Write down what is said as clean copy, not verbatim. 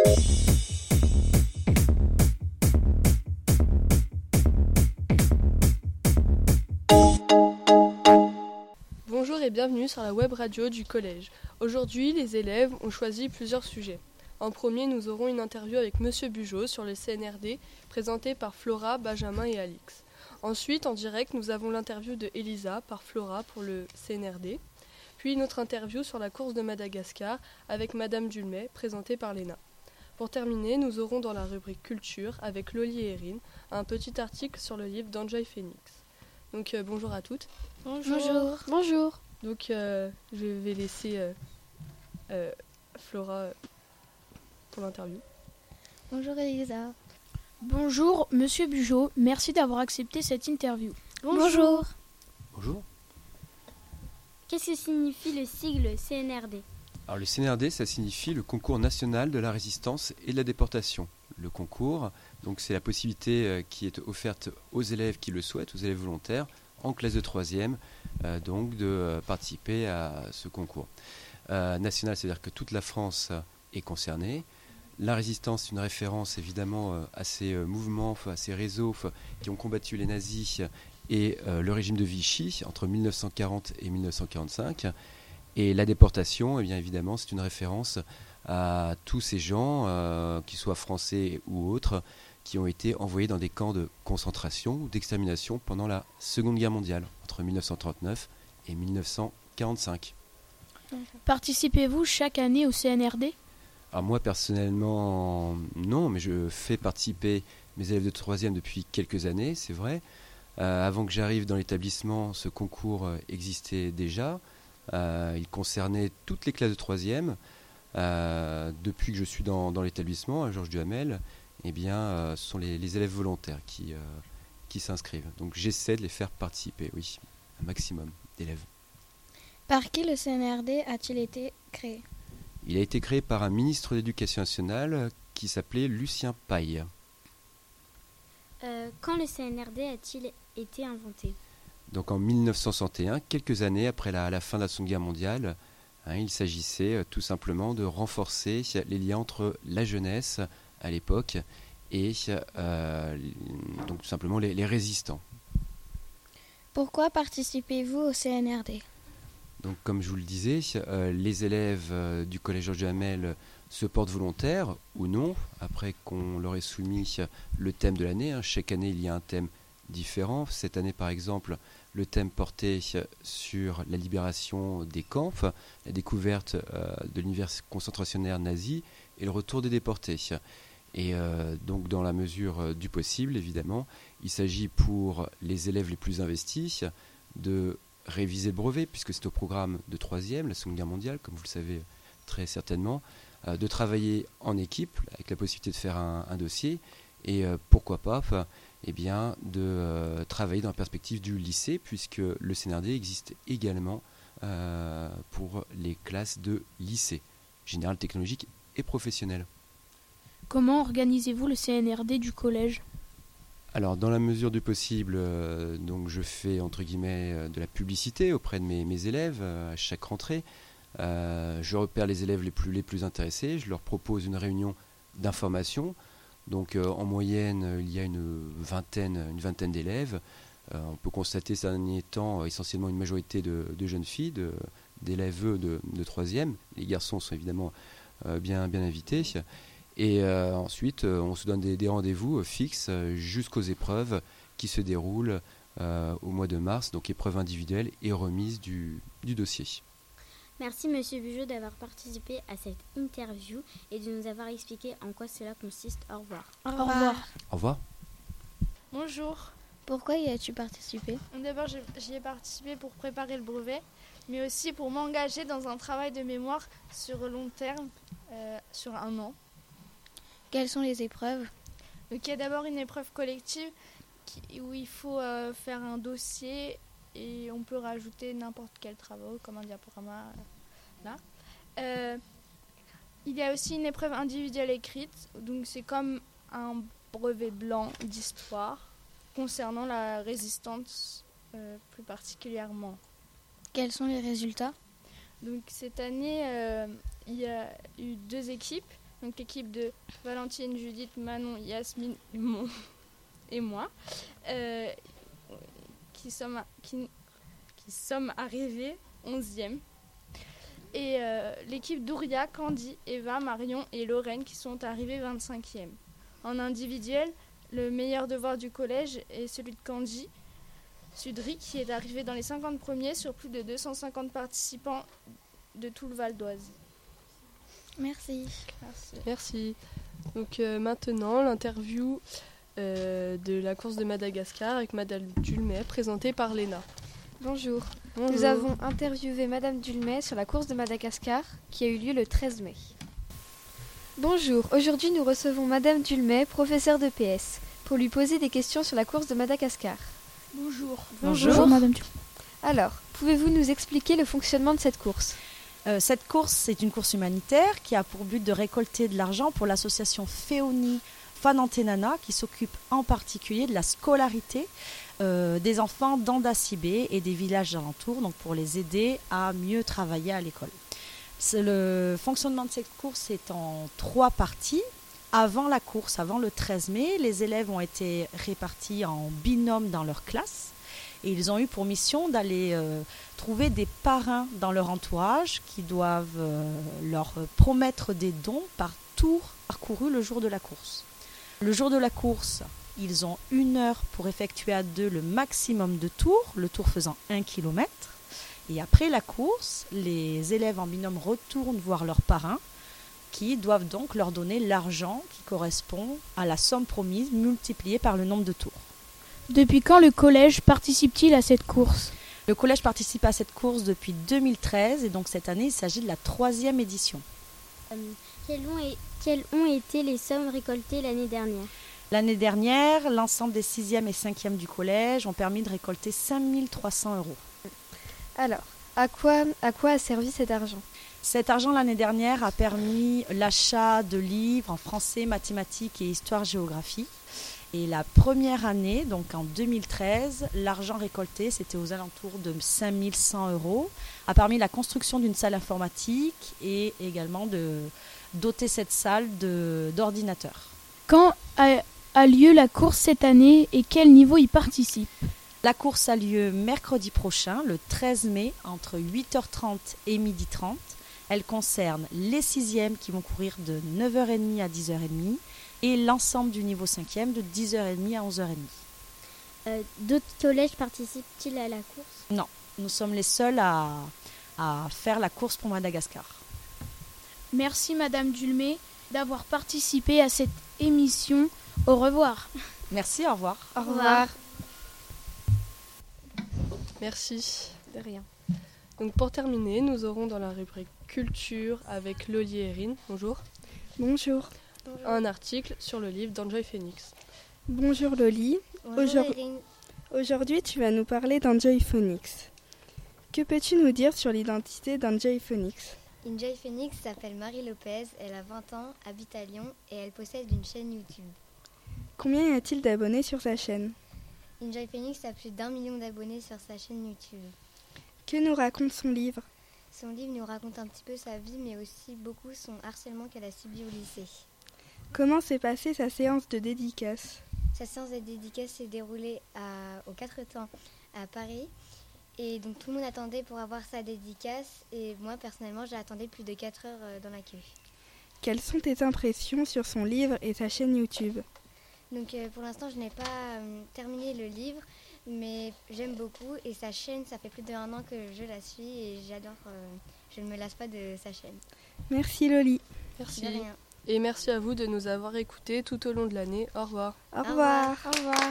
Bonjour et bienvenue sur la web radio du collège. Aujourd'hui, les élèves ont choisi plusieurs sujets. En premier, nous aurons une interview avec Monsieur Bugeaud sur le CNRD, présentée par Flora, Benjamin et Alix. Ensuite, en direct, nous avons l'interview de Elisa par Flora pour le CNRD. Puis une autre interview sur la course de Madagascar avec Madame Dulmay, présentée par Léna. Pour terminer, nous aurons dans la rubrique Culture, avec Loli et Erin, un petit article sur le livre d'Enjoy Phoenix. Donc bonjour à toutes. Bonjour. Bonjour. Donc je vais laisser Flora pour l'interview. Bonjour Elisa. Bonjour Monsieur Bugeaud, merci d'avoir accepté cette interview. Bonjour. Bonjour. Qu'est-ce que signifie le sigle CNRD ? Alors le CNRD, ça signifie le concours national de la résistance et de la déportation. Le concours, donc c'est la possibilité qui est offerte aux élèves qui le souhaitent, aux élèves volontaires, en classe de 3e, donc de participer à ce concours. National, c'est-à-dire que toute la France est concernée. La résistance, c'est une référence évidemment à ces mouvements, à ces réseaux qui ont combattu les nazis et le régime de Vichy entre 1940 et 1945. Et la déportation, eh bien évidemment, c'est une référence à tous ces gens, qu'ils soient français ou autres, qui ont été envoyés dans des camps de concentration ou d'extermination pendant la Seconde Guerre mondiale, entre 1939 et 1945. Participez-vous chaque année au CNRD ? Alors moi personnellement, non, mais je fais participer mes élèves de 3e depuis quelques années, c'est vrai. Avant que j'arrive dans l'établissement, ce concours existait déjà. Il concernait toutes les classes de 3e. Depuis que je suis dans l'établissement, à Georges Duhamel, eh bien, ce sont les élèves volontaires qui s'inscrivent. Donc j'essaie de les faire participer, oui, un maximum d'élèves. Par qui le CNRD a-t-il été créé ? Il a été créé par un ministre de l'Éducation nationale qui s'appelait Lucien Paille. Quand le CNRD a-t-il été inventé ? Donc en 1961, quelques années après la fin de la Seconde Guerre mondiale, il s'agissait tout simplement de renforcer les liens entre la jeunesse à l'époque et donc tout simplement les résistants. Pourquoi participez-vous au CNRD ? Donc comme je vous le disais, les élèves du collège Georges Duhamel se portent volontaires ou non, après qu'on leur ait soumis le thème de l'année. Chaque année, il y a un thème différent. Cette année, par exemple, le thème portait sur la libération des camps, la découverte de l'univers concentrationnaire nazi et le retour des déportés. Et donc, dans la mesure du possible, évidemment, il s'agit pour les élèves les plus investis de réviser le brevet, puisque c'est au programme de 3e, la Seconde Guerre mondiale, comme vous le savez très certainement, de travailler en équipe, avec la possibilité de faire un dossier, et pourquoi pas, eh bien, de travailler dans la perspective du lycée, puisque le CNRD existe également pour les classes de lycée, général, technologique et professionnel. Comment organisez-vous le CNRD du collège ? Alors, dans la mesure du possible, donc je fais entre guillemets de la publicité auprès de mes élèves à chaque rentrée. Je repère les élèves les plus intéressés. Je leur propose une réunion d'information. Donc, en moyenne, il y a une vingtaine d'élèves. On peut constater ces derniers temps essentiellement une majorité de jeunes filles, d'élèves de 3e. Les garçons sont évidemment bien invités. Et ensuite, on se donne des rendez-vous fixes jusqu'aux épreuves qui se déroulent au mois de mars, donc épreuve individuelle et remise du dossier. Merci Monsieur Bugeaud d'avoir participé à cette interview et de nous avoir expliqué en quoi cela consiste. Au revoir. Au revoir. Au revoir. Bonjour. Pourquoi y as-tu participé ? D'abord, j'y ai participé pour préparer le brevet, mais aussi pour m'engager dans un travail de mémoire sur long terme, sur 1 an. Quelles sont les épreuves ? Donc, il y a d'abord une épreuve collective où il faut faire un dossier et on peut rajouter n'importe quel travail comme un diaporama. Il y a aussi une épreuve individuelle écrite, donc c'est comme un brevet blanc d'histoire concernant la résistance plus particulièrement. Quels sont les résultats ? Donc cette année, il y a eu 2 équipes. donc l'équipe de Valentine, Judith, Manon, Yasmine et moi, qui sommes arrivés 11e. Et l'équipe d'Ouria, Candy, Eva, Marion et Lorraine qui sont arrivés 25e. En individuel, le meilleur devoir du collège est celui de Candy Sudry qui est arrivé dans les 50 premiers sur plus de 250 participants de tout le Val d'Oise. Merci. Merci. Donc maintenant, l'interview de la course de Madagascar avec Madame Dulmet, présentée par Léna. Bonjour. Bonjour. Nous avons interviewé Madame Dulmet sur la course de Madagascar qui a eu lieu le 13 mai. Bonjour. Aujourd'hui, nous recevons Madame Dulmet, professeure de PS, pour lui poser des questions sur la course de Madagascar. Bonjour. Bonjour. Madame Dulmet. Alors, pouvez-vous nous expliquer le fonctionnement de cette course ? Cette course, c'est une course humanitaire qui a pour but de récolter de l'argent pour l'association Féoni Fanantenana qui s'occupe en particulier de la scolarité des enfants d'Andasibé et des villages alentours, donc pour les aider à mieux travailler à l'école. Le fonctionnement de cette course est en 3 parties. Avant la course, avant le 13 mai, les élèves ont été répartis en binôme dans leur classe. Et ils ont eu pour mission d'aller trouver des parrains dans leur entourage qui doivent leur promettre des dons par tour parcouru le jour de la course. Le jour de la course, ils ont 1 heure pour effectuer à 2 le maximum de tours, le tour faisant 1 km. Et après la course, les élèves en binôme retournent voir leurs parrains qui doivent donc leur donner l'argent qui correspond à la somme promise multipliée par le nombre de tours. Depuis quand le collège participe-t-il à cette course ? Le collège participe à cette course depuis 2013 et donc cette année, il s'agit de la 3e édition. Quelles ont été les sommes récoltées l'année dernière ? L'année dernière, l'ensemble des 6e et 5e du collège ont permis de récolter 5 300 €. Alors, à quoi a servi cet argent ? Cet argent, l'année dernière, a permis l'achat de livres en français, mathématiques et histoire-géographie. Et la première année, donc en 2013, l'argent récolté, c'était aux alentours de 5 100 €, a permis la construction d'une salle informatique et également de doter cette salle d'ordinateurs. Quand a lieu la course cette année et quel niveau y participe ? La course a lieu mercredi prochain, le 13 mai, entre 8h30 et 12h30. Elle concerne les 6e qui vont courir de 9h30 à 10h30 et l'ensemble du niveau 5e de 10h30 à 11h30. D'autres collèges participent-ils à la course ? Non, nous sommes les seuls à faire la course pour Madagascar. Merci Madame Dulmet d'avoir participé à cette émission. Au revoir. Merci, au revoir. Au revoir. Merci. De rien. Donc pour terminer, nous aurons dans la rubrique culture avec Loli et Rin. Bonjour. Bonjour. Un article sur le livre d'Enjoy Phoenix. Bonjour Loli. Aujourd'hui, tu vas nous parler d'Enjoy Phoenix. Que peux-tu nous dire sur l'identité d'Enjoy Phoenix ? Enjoy Phoenix s'appelle Marie Lopez, elle a 20 ans, habite à Lyon et elle possède une chaîne YouTube. Combien y a-t-il d'abonnés sur sa chaîne ? Enjoy Phoenix a plus d'1 million d'abonnés sur sa chaîne YouTube. Que nous raconte son livre ? Son livre nous raconte un petit peu sa vie, mais aussi beaucoup son harcèlement qu'elle a subi au lycée. Comment s'est passée sa séance de dédicace ? Sa séance de dédicace s'est déroulée aux 4 temps à Paris. Et donc tout le monde attendait pour avoir sa dédicace. Et moi, personnellement, j'ai attendu plus de 4 heures dans la queue. Quelles sont tes impressions sur son livre et sa chaîne YouTube ? Donc pour l'instant, je n'ai pas terminé le livre. Mais j'aime beaucoup et sa chaîne, ça fait plus d'1 an que je la suis et j'adore, je ne me lasse pas de sa chaîne. Merci Loli. Merci. De rien. Et merci à vous de nous avoir écoutés tout au long de l'année. Au revoir. Au revoir. Au revoir.